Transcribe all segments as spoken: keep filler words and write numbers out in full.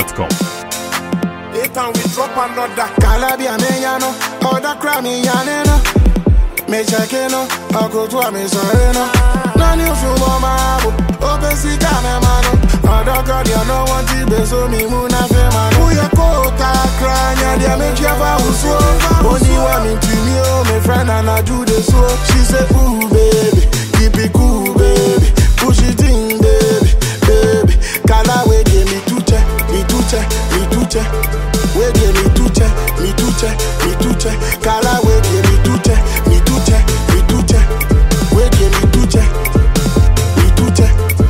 dot com. Eight and we drop another. Calabia menyano, other crami yaneno. Me checkeno, I go to a me soreno. None of you mama, open see mano. Other God, you know what you be so me muna fe man. Who you call ta cranya, dia me java uso. Only one me to me, oh, my friend, and I do the so. She said, ooh, baby, keep it cool, baby. Push it in, baby, baby. Kala we give me to check, me to check, me to check. We give me to check, me to check, me to check. Kala we give me to check, me to check, me to check. We give me to check, me to check.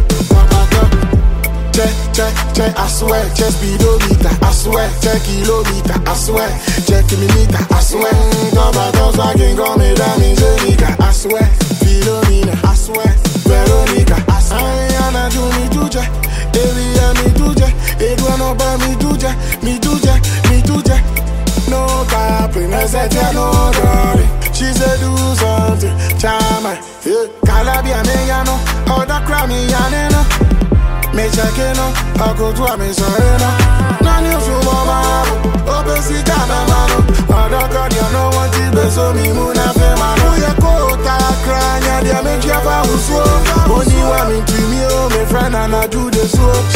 Check, check, check, I swear, check speedometer, I swear, check kilometer, I swear, check millimeter, I swear. Come on, come on, can go me down in Zenica, I swear, Philomena, I swear, Veronica, I swear. Ayana do me do check, Elia me do check, Edwano by me do check, me do check, me do check. No happiness, I tell no darling. She said do something, chama, yeah. Calabia me yano, other crami yaneno. Me checkeno, I go to a me soreno. None of you mama, open see mano. Other God, you know what you be so me muna fe man. Who you call ta cranya, dia me java uso. Only one me to me, oh, my friend, and I do the so.